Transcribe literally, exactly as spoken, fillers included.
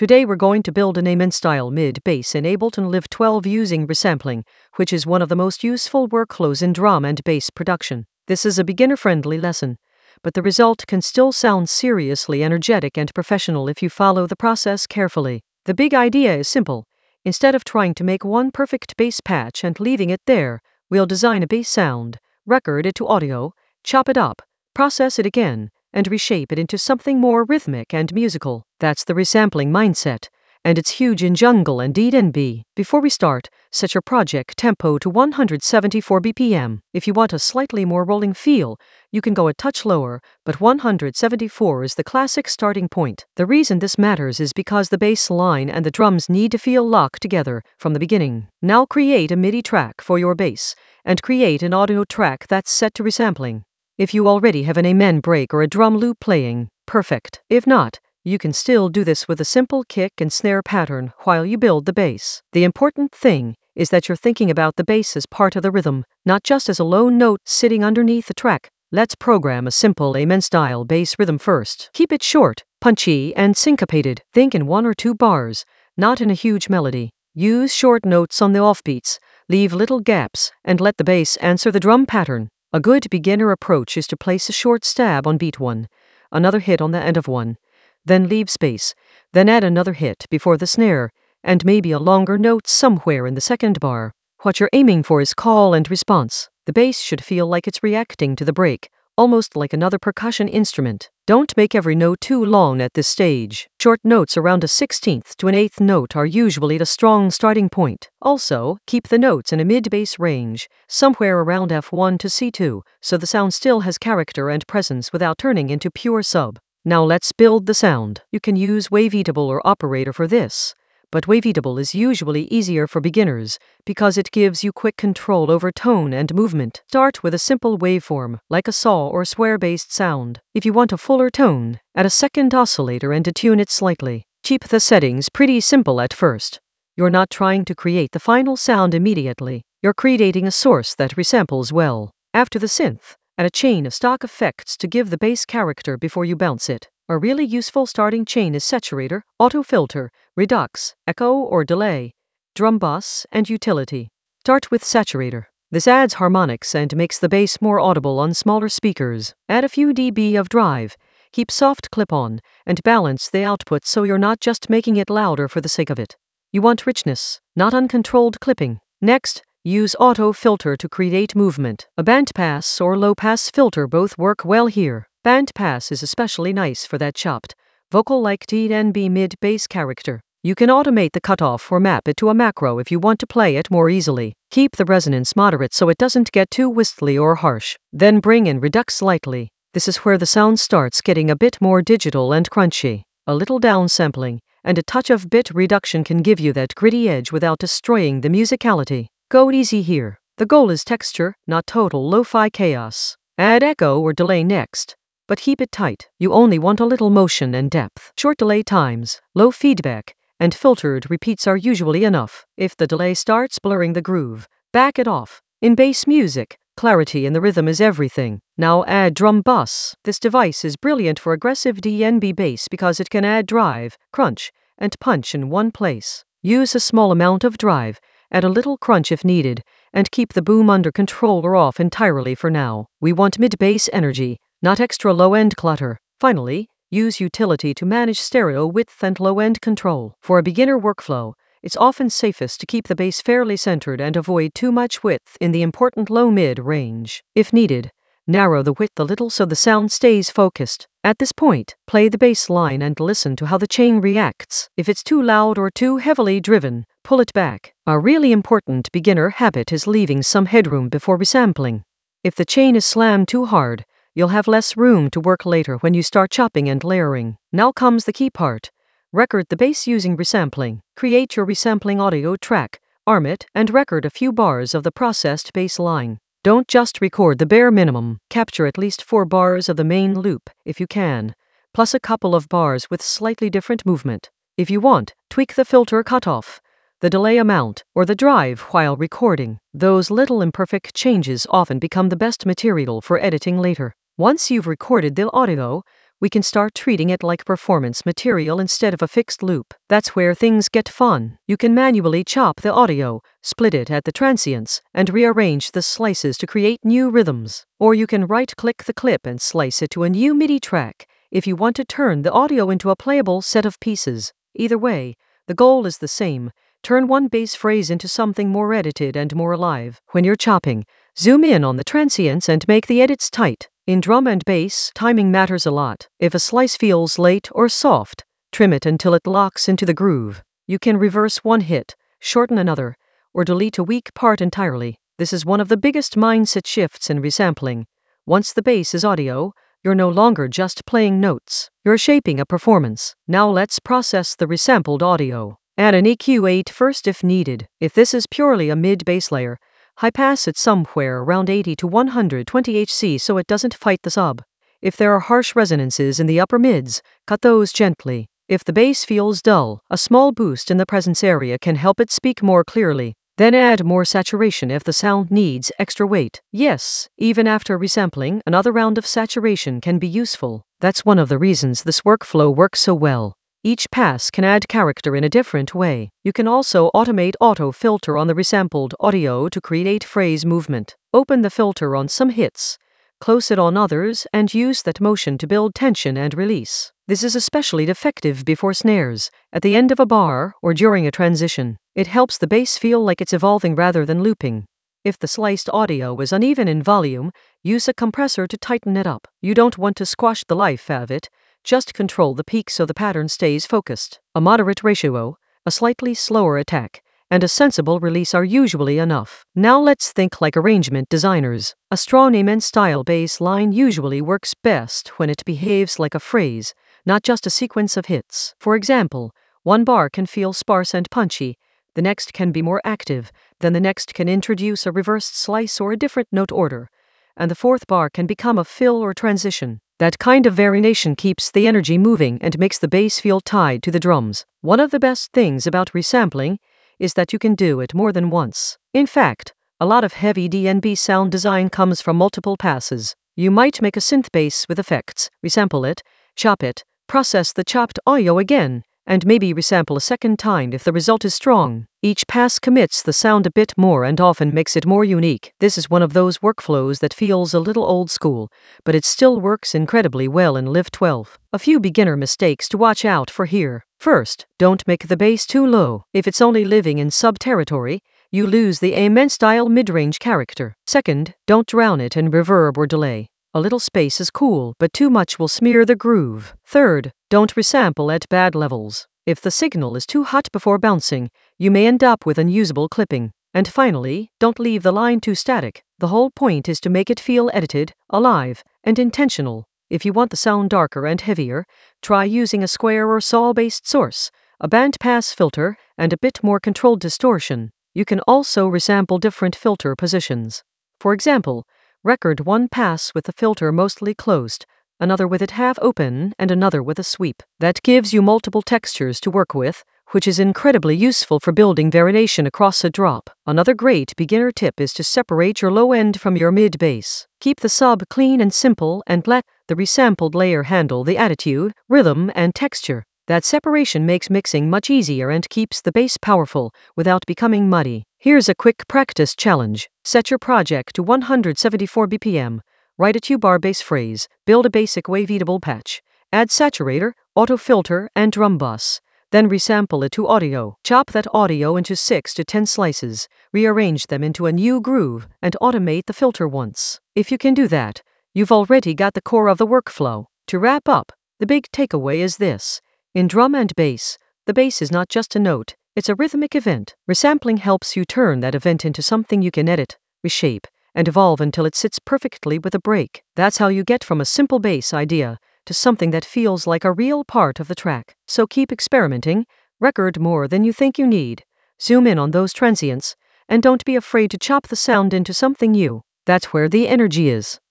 Today we're going to build an Amen-style mid-bass in Ableton Live twelve using resampling, which is one of the most useful workflows in drum and bass production. This is a beginner-friendly lesson, but the result can still sound seriously energetic and professional if you follow the process carefully. The big idea is simple. Instead of trying to make one perfect bass patch and leaving it there, we'll design a bass sound, record it to audio, chop it up, process it again, and reshape it into something more rhythmic and musical. That's the resampling mindset, and it's huge in jungle and D and B. Before we start, set your project tempo to one hundred seventy-four B P M. If you want a slightly more rolling feel, you can go a touch lower, but one hundred seventy-four is the classic starting point. The reason this matters is because the bass line and the drums need to feel locked together from the beginning. Now create a MIDI track for your bass, and create an audio track that's set to resampling. If you already have an amen break or a drum loop playing, perfect. If not, you can still do this with a simple kick and snare pattern while you build the bass. The important thing is that you're thinking about the bass as part of the rhythm, not just as a lone note sitting underneath the track. Let's program a simple amen-style bass rhythm first. Keep it short, punchy, and syncopated. Think in one or two bars, not in a huge melody. Use short notes on the offbeats, leave little gaps, and let the bass answer the drum pattern. A good beginner approach is to place a short stab on beat one, another hit on the end of one, then leave space, then add another hit before the snare, and maybe a longer note somewhere in the second bar. What you're aiming for is call and response. The bass should feel like it's reacting to the break, almost like another percussion instrument. Don't make every note too long at this stage. Short notes around a sixteenth to an eighth note are usually the strong starting point. Also, keep the notes in a mid-bass range, somewhere around F one to C two, so the sound still has character and presence without turning into pure sub. Now let's build the sound. You can use Waveatable or Operator for this, but Waveatable is usually easier for beginners because it gives you quick control over tone and movement. Start with a simple waveform, like a saw or sware-based sound. If you want a fuller tone, add a second oscillator and detune it slightly. Keep the settings pretty simple at first. You're not trying to create the final sound immediately. You're creating a source that resamples well. After the synth, add a chain of stock effects to give the bass character before you bounce it. A really useful starting chain is saturator, auto filter, redux, echo or delay, drum bus, and utility. Start with saturator. This adds harmonics and makes the bass more audible on smaller speakers. Add a few dB of drive, keep soft clip on, and balance the output so you're not just making it louder for the sake of it. You want richness, not uncontrolled clipping. Next, use auto filter to create movement. A bandpass or low-pass filter both work well here. Bandpass is especially nice for that chopped, vocal-like D and B mid-bass character. You can automate the cutoff or map it to a macro if you want to play it more easily. Keep the resonance moderate so it doesn't get too whistly or harsh. Then bring in redux slightly. This is where the sound starts getting a bit more digital and crunchy. A little downsampling and a touch of bit reduction can give you that gritty edge without destroying the musicality. Go easy here. The goal is texture, not total lo-fi chaos. Add echo or delay next, but keep it tight. You only want a little motion and depth. Short delay times, low feedback, and filtered repeats are usually enough. If the delay starts blurring the groove, back it off. In bass music, clarity in the rhythm is everything. Now add drum bus. This device is brilliant for aggressive D and B bass because it can add drive, crunch, and punch in one place. Use a small amount of drive, add a little crunch if needed, and keep the boom under control or off entirely for now. We want mid-bass energy, not extra low-end clutter. Finally, use utility to manage stereo width and low-end control. For a beginner workflow, it's often safest to keep the bass fairly centered and avoid too much width in the important low-mid range. If needed, narrow the width a little so the sound stays focused. At this point, play the bass line and listen to how the chain reacts. If it's too loud or too heavily driven, pull it back. A really important beginner habit is leaving some headroom before resampling. If the chain is slammed too hard, you'll have less room to work later when you start chopping and layering. Now comes the key part. Record the bass using resampling. Create your resampling audio track, arm it, and record a few bars of the processed bass line. Don't just record the bare minimum. Capture at least four bars of the main loop, if you can, plus a couple of bars with slightly different movement. If you want, tweak the filter cutoff, the delay amount, or the drive while recording. Those little imperfect changes often become the best material for editing later. Once you've recorded the audio, we can start treating it like performance material instead of a fixed loop. That's where things get fun. You can manually chop the audio, split it at the transients, and rearrange the slices to create new rhythms. Or you can right-click the clip and slice it to a new MIDI track if you want to turn the audio into a playable set of pieces. Either way, the goal is the same. Turn one bass phrase into something more edited and more alive. When you're chopping, zoom in on the transients and make the edits tight. In drum and bass, timing matters a lot. If a slice feels late or soft, trim it until it locks into the groove. You can reverse one hit, shorten another, or delete a weak part entirely. This is one of the biggest mindset shifts in resampling. Once the bass is audio, you're no longer just playing notes. You're shaping a performance. Now let's process the resampled audio. Add an E Q eight first if needed. If this is purely a mid-bass layer, high-pass it somewhere around eighty to one hundred twenty hertz so it doesn't fight the sub. If there are harsh resonances in the upper mids, cut those gently. If the bass feels dull, a small boost in the presence area can help it speak more clearly. Then add more saturation if the sound needs extra weight. Yes, even after resampling, another round of saturation can be useful. That's one of the reasons this workflow works so well. Each pass can add character in a different way. You can also automate auto filter on the resampled audio to create phrase movement. Open the filter on some hits, close it on others, and use that motion to build tension and release. This is especially effective before snares, at the end of a bar, or during a transition. It helps the bass feel like it's evolving rather than looping. If the sliced audio is uneven in volume, use a compressor to tighten it up. You don't want to squash the life out of it. Just control the peak so the pattern stays focused. A moderate ratio, a slightly slower attack, and a sensible release are usually enough. Now let's think like arrangement designers. A strong amen style bass line usually works best when it behaves like a phrase, not just a sequence of hits. For example, one bar can feel sparse and punchy, the next can be more active, then the next can introduce a reversed slice or a different note order, and the fourth bar can become a fill or transition. That kind of variation keeps the energy moving and makes the bass feel tied to the drums. One of the best things about resampling is that you can do it more than once. In fact, a lot of heavy D and B sound design comes from multiple passes. You might make a synth bass with effects, resample it, chop it, process the chopped audio again, and maybe resample a second time if the result is strong. Each pass commits the sound a bit more and often makes it more unique. This is one of those workflows that feels a little old school, but it still works incredibly well in Live twelve. A few beginner mistakes to watch out for here. First, don't make the bass too low. If it's only living in sub-territory, you lose the amen-style mid-range character. Second, don't drown it in reverb or delay. A little space is cool, but too much will smear the groove. Third, don't resample at bad levels. If the signal is too hot before bouncing, you may end up with unusable clipping. And finally, don't leave the line too static. The whole point is to make it feel edited, alive, and intentional. If you want the sound darker and heavier, try using a square or saw-based source, a bandpass filter, and a bit more controlled distortion. You can also resample different filter positions. For example, record one pass with the filter mostly closed, another with it half open, and another with a sweep. That gives you multiple textures to work with, which is incredibly useful for building variation across a drop. Another great beginner tip is to separate your low end from your mid bass. Keep the sub clean and simple and let the resampled layer handle the attitude, rhythm, and texture. That separation makes mixing much easier and keeps the bass powerful without becoming muddy. Here's a quick practice challenge. Set your project to one hundred seventy-four B P M. Write a two-bar bass phrase, build a basic waveable patch, add saturator, auto filter, and drum bus. Then resample it to audio. Chop that audio into six to ten slices, rearrange them into a new groove, and automate the filter once. If you can do that, you've already got the core of the workflow. To wrap up, the big takeaway is this. In drum and bass, the bass is not just a note, it's a rhythmic event. Resampling helps you turn that event into something you can edit, reshape, and evolve until it sits perfectly with a break. That's how you get from a simple bass idea to something that feels like a real part of the track. So keep experimenting, record more than you think you need, zoom in on those transients, and don't be afraid to chop the sound into something new. That's where the energy is.